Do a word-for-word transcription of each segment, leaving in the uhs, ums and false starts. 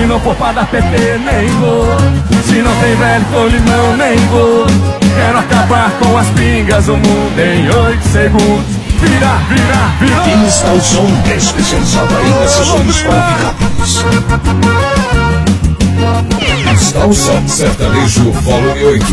não for pra dar P T, nem vou. Se não tem velho com limão, nem vou. Quero acabar com as pingas, o mundo em oito segundos. Vira, vira, vira. Insta o som é especializado em sessões convidados. Insta o som sertanejo volume oito.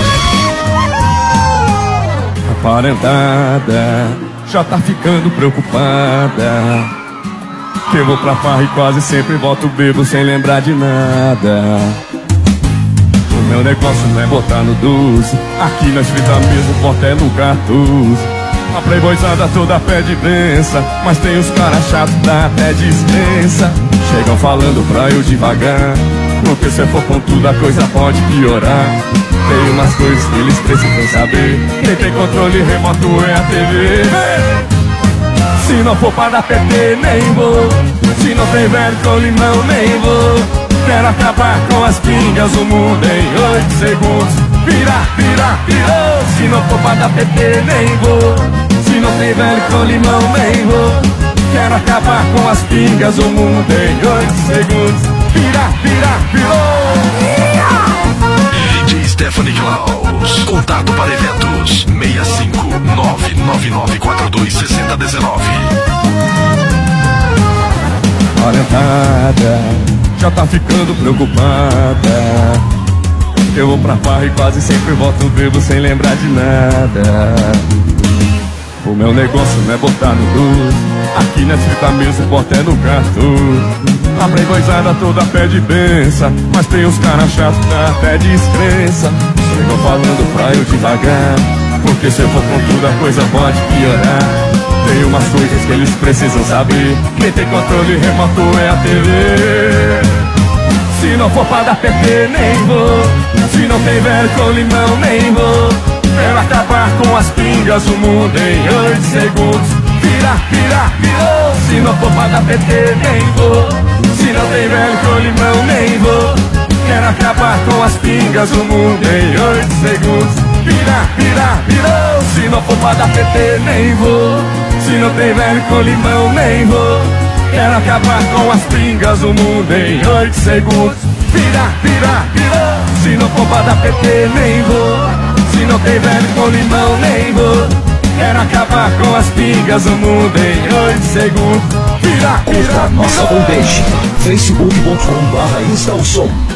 A parentada já tá ficando preocupada, que eu vou pra farra e quase sempre volto bebo sem lembrar de nada. O meu negócio não é botar no doze, aqui nós frita mesmo, bota é no cartucho. A playboyzada toda pede benção, mas tem os caras chatos, dá até dispensa. Chegam falando pra eu devagar, porque se eu for com tudo a coisa pode piorar. Tem umas coisas que eles precisam saber, quem tem controle remoto é a T V. Se não for pra dar P T, nem vou. Se não tem velho com limão, nem vou. Quero acabar com as pingas, o mundo em oito segundos. Vira, vira, virou. Se não for pra dar P T, nem vou. Se não tem velho com limão, nem vou. Quero acabar com as pingas, o mundo em oito segundos. Vira, vira, virou. D J Stephanie Klaus. Contato para eventos seis cinco nove nove nove quatro dois seis zero um nove. Orientada já tá ficando preocupada, eu vou pra farra e quase sempre volto bebo sem lembrar de nada. O meu negócio não é botar no doze, aqui nessa fita mesmo, bota é no cartucho. A playboyzada toda pede benção, mas tem os caras chatos, dá até descrença. Chegam falando pra eu devagar, porque se eu for com tudo a coisa pode piorar. Tem umas coisas que eles precisam saber, quem tem controle remoto é a T V. Se não for pra dar P T, nem vou. Se não tem velho com limão, nem vou. Quero acabar com as pingas, o mundo em oito segundos. Vira, vira, virou. Se não for pra dar P T, nem vou. Se não tem velho com limão, nem vou. Quero acabar com as pingas, o mundo em oito segundos. Vira, vira, virou. Se não for pra dar P T, nem vou. Se não tem velho com limão, nem vou. Quero acabar com as pingas, o mundo em oito segundos. Vira, vira, virou. Se não for pra dar P T, nem vou. Se não tem velho com limão, nem vou. Quero acabar com as pingas, o mundo em oito segundos. Vira, vira, Curta nossa fanpage facebook ponto com barra Insta o som.